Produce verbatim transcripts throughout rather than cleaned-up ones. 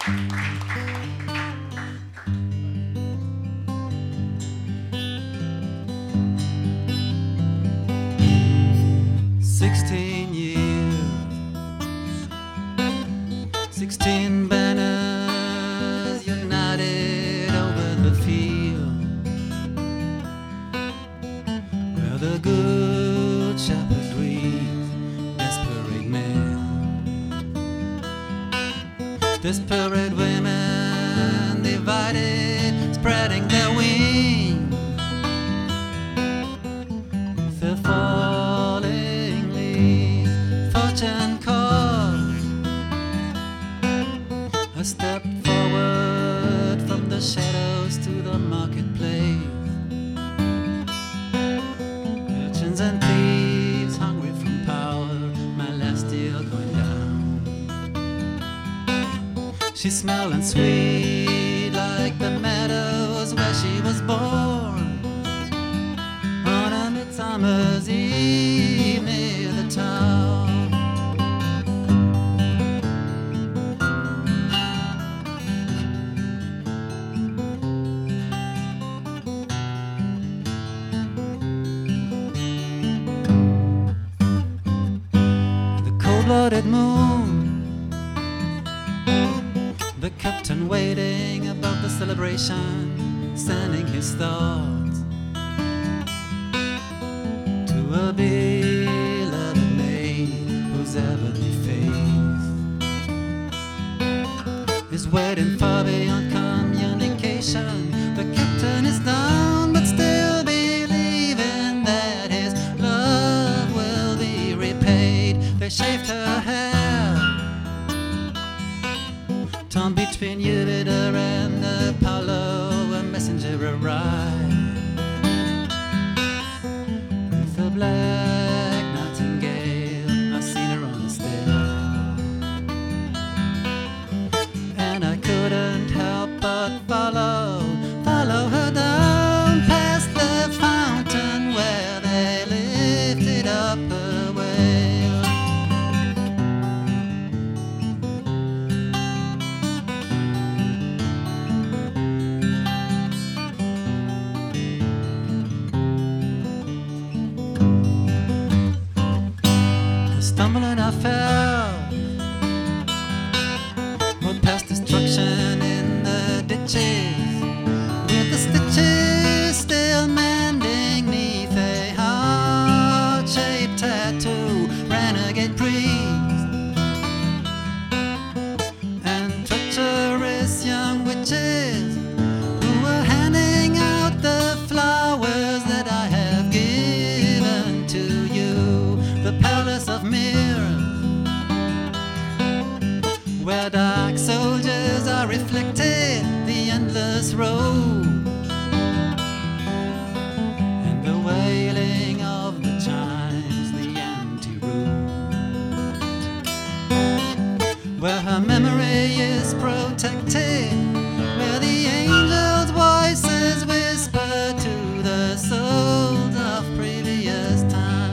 Sixteen years, sixteen banners united over the field where the good shepherd reads, desperate men, desperate women divided, spreading their wings with the falling leaves. Fortune calls, I stepped forward from the shadows to the marketplace. Urchins and thieves, hungry from power, my last year going down. She smelled and sweet like the meadows where she was born. On a midsummer's eve near the town. The cold-blooded moon, the captain waiting above the celebration, sending his thoughts to a beloved maid whose ebony face is waiting far beyond communication. The captain is down, but still believing that his love will be repaid. They shaved her hair, torn between Jupiter and Apollo. A messenger arrived with a black nightingale. I've seen her on the stair, and I couldn't help but follow, follow her down past the fountain where they lifted up her wail. I stumbled and I fell, rode past destruction in the ditches, with the stitches still mending neath a heart-shaped tattoo. Renegade priest and treacherous young witches who were handing out the flowers that I have given to you. The palace of mirrors, where dark soldiers are reflected, the endless road and the wailing of the chimes, the empty room where her memory is protected, where the angels' voices whisper to the souls of previous time.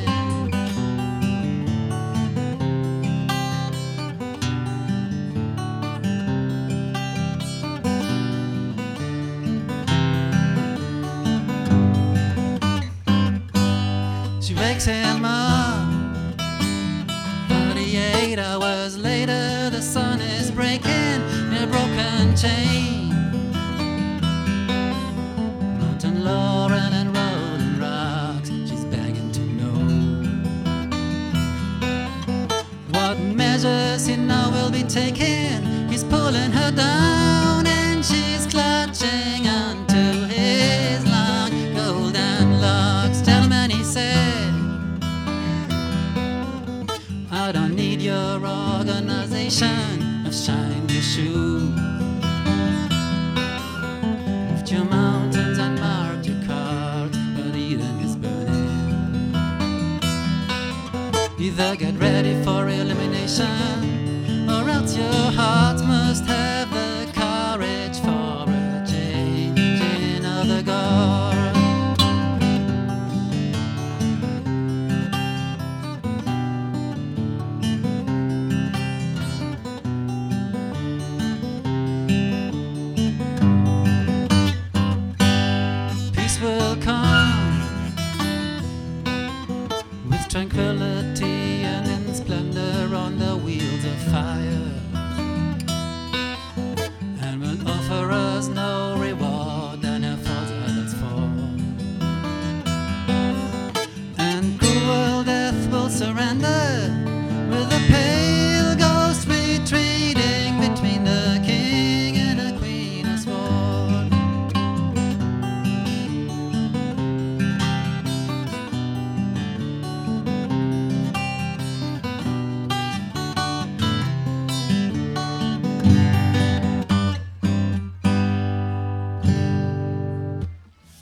She wakes him up thirty-eight hours later. The sun is breaking a broken chain. Mountain Lauren and rolling rocks, she's begging to know what measures he now will be taking. He's pulling her down and she's clutching onto his long golden locks. Gentlemen, he said, I don't need your organization. I've shined your shoes, moved your mountains and marked your cards, but Eden is burning. Either get ready for elimination, or else your hearts must have the courage for a changing of the guard. tranquility.